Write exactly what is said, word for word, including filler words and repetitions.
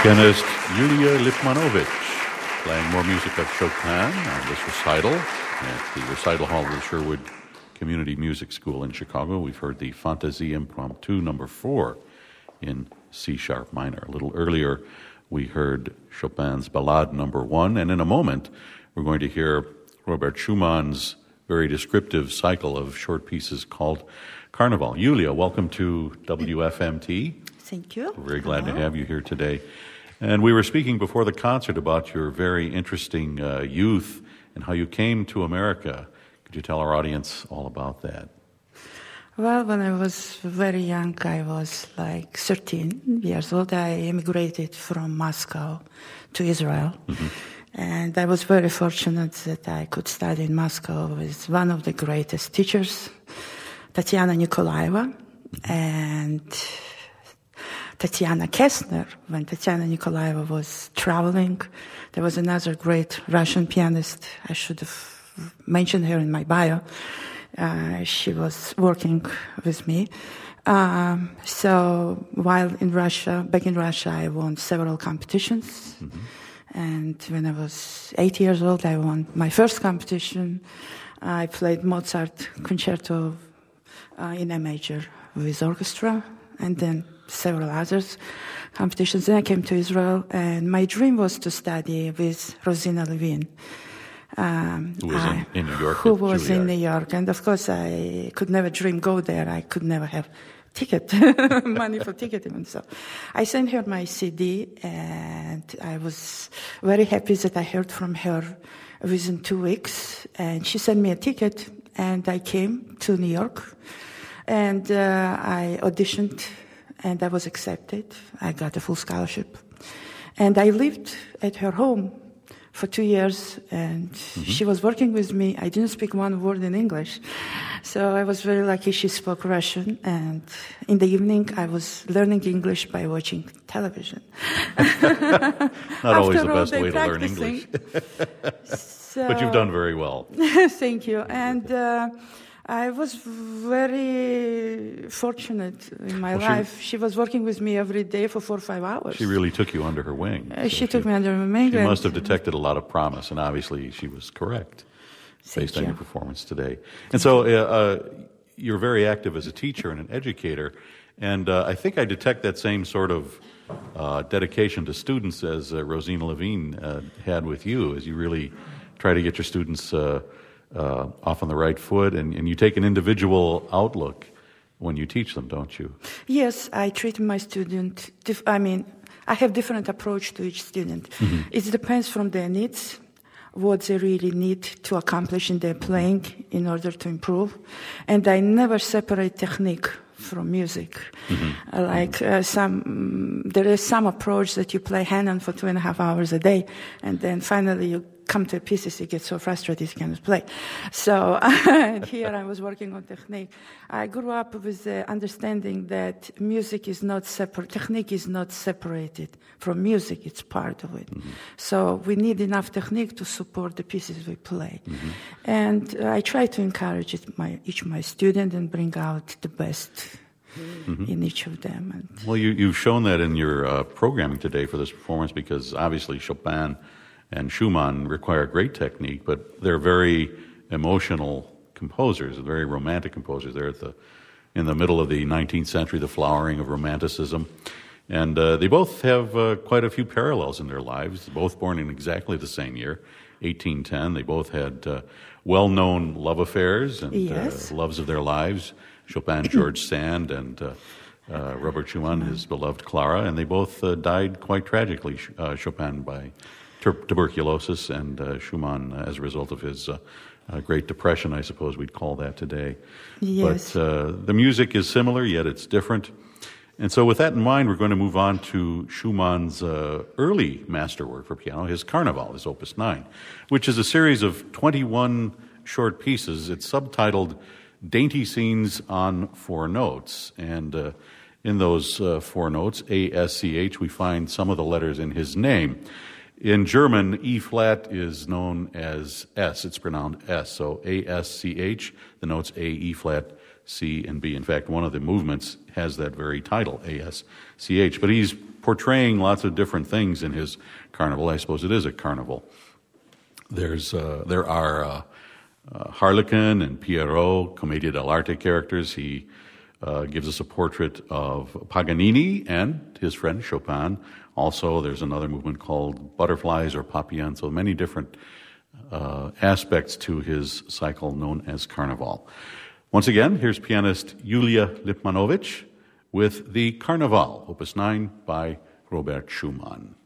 Pianist Yulia Lipmanovich playing more music of Chopin on this recital at the recital hall of the Sherwood Community Music School in Chicago. We've heard the Fantasie Impromptu number four in C-sharp minor. A little earlier, we heard Chopin's Ballade number one, and in a moment, we're going to hear Robert Schumann's very descriptive cycle of short pieces called Carnival. Yulia, welcome to W F M T. Thank you. We're very glad Hello. to have you here today. And we were speaking before the concert about your very interesting uh, youth and how you came to America. Could you tell our audience all about that? Well, when I was very young, I was like thirteen years old. I immigrated from Moscow to Israel. Mm-hmm. And I was very fortunate that I could study in Moscow with one of the greatest teachers, Tatiana Nikolaeva, and Tatiana Kessner. When Tatiana Nikolaeva was traveling, there was another great Russian pianist. I should have mentioned her in my bio. Uh, she was working with me. Um, so while in Russia, back in Russia, I won several competitions. Mm-hmm. And when I was eight years old, I won my first competition. I played Mozart concerto uh, in A major with orchestra, and then several others competitions. Then I came to Israel, and my dream was to study with Rosina Levin. Um, who was I, in, in New York? Who was Juilliard. in New York. And of course, I could never dream go there. I could never have ticket, money for ticket even. So I sent her my C D, and I was very happy that I heard from her within two weeks. And she sent me a ticket, and I came to New York, and uh, I auditioned, and I was accepted. I got a full scholarship. And I lived at her home for two years, and mm-hmm. she was working with me. I didn't speak one word in English, so I was very lucky she spoke Russian, and in the evening I was learning English by watching television. Not always the best way to learn practicing. English. So, but you've done very well. Thank you. And uh, I was very fortunate in my well, life. She, she was working with me every day for four or five hours. She really took you under her wing. Uh, so she took me under her wing. She must have detected a lot of promise, and obviously she was correct based Thank on you. your performance today. And so uh, uh, you're very active as a teacher and an educator, and uh, I think I detect that same sort of uh, dedication to students as uh, Rosina Levin uh, had with you, as you really try to get your students uh, uh, off on the right foot, and, and you take an individual outlook when you teach them, don't you? Yes, I treat my student, dif- I mean, I have different approach to each student. Mm-hmm. It depends from their needs, what they really need to accomplish in their playing in order to improve. And I never separate technique from music. Mm-hmm. Uh, like uh, some, there is some approach that you play Hanon for two and a half hours a day, and then finally you come to pieces, you get so frustrated you cannot play. So here I was working on technique. I grew up with the understanding that music is not separate, technique is not separated from music, it's part of it. Mm-hmm. So we need enough technique to support the pieces we play. Mm-hmm. And uh, I try to encourage it, my, each of my students and bring out the best mm-hmm. in each of them. And well, you, you've shown that in your uh, programming today for this performance, because obviously Chopin and Schumann require great technique, but they're very emotional composers, very romantic composers. They're at the in the middle of the nineteenth century, the flowering of Romanticism. And uh, they both have uh, quite a few parallels in their lives, both born in exactly the same year, eighteen ten. They both had uh, well-known love affairs and yes. uh, loves of their lives. Chopin, George Sand, and uh, uh, Robert Schumann, his beloved Clara, and they both uh, died quite tragically, uh, Chopin by tuberculosis, and uh, Schumann uh, as a result of his uh, uh, Great Depression, I suppose we'd call that today. Yes. But uh, the music is similar, yet it's different. And so with that in mind, we're going to move on to Schumann's uh, early masterwork for piano, his Carnival, his Opus nine, which is a series of twenty-one short pieces. It's subtitled Dainty Scenes on Four Notes. And uh, in those uh, four notes, A, S, C, H, we find some of the letters in his name. In German, E flat is known as S. It's pronounced S. So A, S, C, H, the notes A, E flat, C and B. In fact, one of the movements has that very title, A S C H. But he's portraying lots of different things in his carnival. I suppose it is a carnival. There's uh, there are uh, uh, Harlequin and Pierrot, Commedia dell'arte characters. He uh, gives us a portrait of Paganini and his friend Chopin. Also, there's another movement called Butterflies or Papillons. So many different uh, aspects to his cycle known as Carnival. Once again, here's pianist Yulia Lipmanovich with the Carnaval, Opus nine by Robert Schumann.